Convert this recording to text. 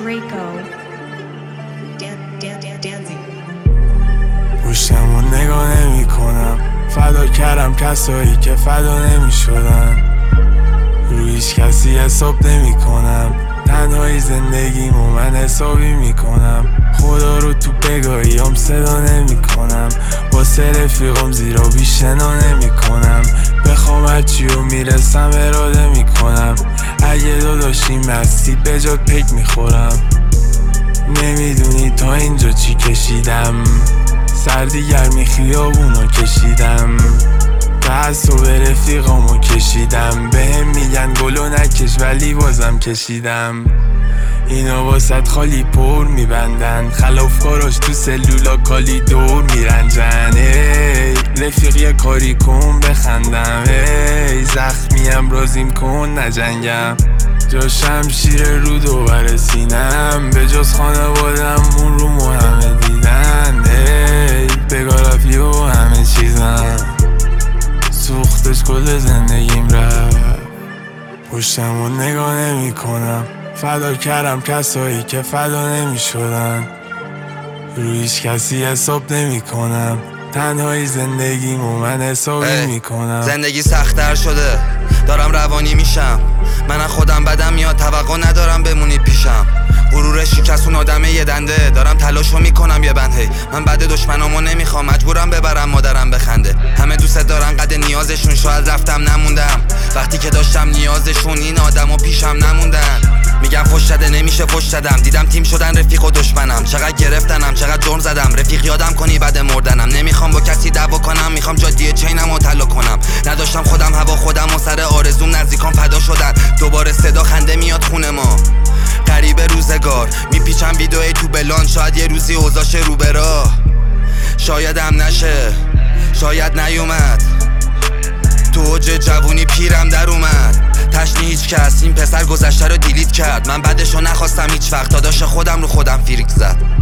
Draco. پشتمو نگاه نمی کنم، فدا کردم کسایی که فدا نمی شدن. روی هیچ کسی حساب نمی کنم، تنهایی زندگیمو من حسابی می کنم. خدا رو تو بگاهیام صدا نمی کنم، واسه رفیقم زیرا بیشنا نمی کنم. بخوام هرچی رو میرسم اراده می کنم، اگه داداشی مستی به جات پیک می خورم. نمیدونی تا اینجا چی کشیدم، سردی گرمی خیابونو کشیدم، تعصب رفیقامو کشیدم. بهم میگن گلو نکش ولی بازم کشیدم. اینا واسط خالی پر میبندن، خلافکاراش تو سلولا کالی دور میرنجن. ای رفیق یه کاری کن بخندم، ای زخمیم رازیم کن نجنگم. جا شمشیر رو دوباره سینم، به جز خانوادم اون رو همه دیدن. ای بگارفی و همه چیزم، سوختش کل زندگیم رفت. پشتمو نگاه نمی کنم، فدا کردم کسایی که فدا نمی شدن. روی هیچ کسی حساب نمی کنم، تنهایی زندگیمو من حسابی می کنم. زندگی سخت‌تر شده، دارم روانی میشم. من از خودم بدم میاد، توقع ندارم بمونی پیشم. غرور شکستون آدمه یه دنده، دارم تلاشو میکنم یه بند. من بعد دشمنامو نمیخوام، مجبورم ببرم مادرم بخنده. همه دوست دارن قد نیازشون، شاید رفتم نموندم وقتی که داشتم نیازشون. این آدمو پیشم نموندن، میگم فش شده نمیشه فش دادم. دیدم تیم شدن رفیق و دشمنم، چقدر گرفتنم چقدر جرم زدم. رفیق یادم کنی بعد مردنم، نمیخوام با کسی دعوا کنم، میخوام جادیه چینم و طلا کنم. نداشتم خودم هوا خودم و سر آرزوم نزدیکام فدا شدن. دوباره صدا خنده میاد خونه ما، قریب روزگار میپیچم ویدئوی تو بلان. شاید یه روزی اوضاش رو به راه، شاید هم نشه، شاید نیومد. تو اوج جوونی پیرم در اومد، تشنی هیچ کس. این پسر گذشته رو دیلیت کرد، من بعدشو نخواستم هیچ وقت. داداش خودم رو خودم فریک زد.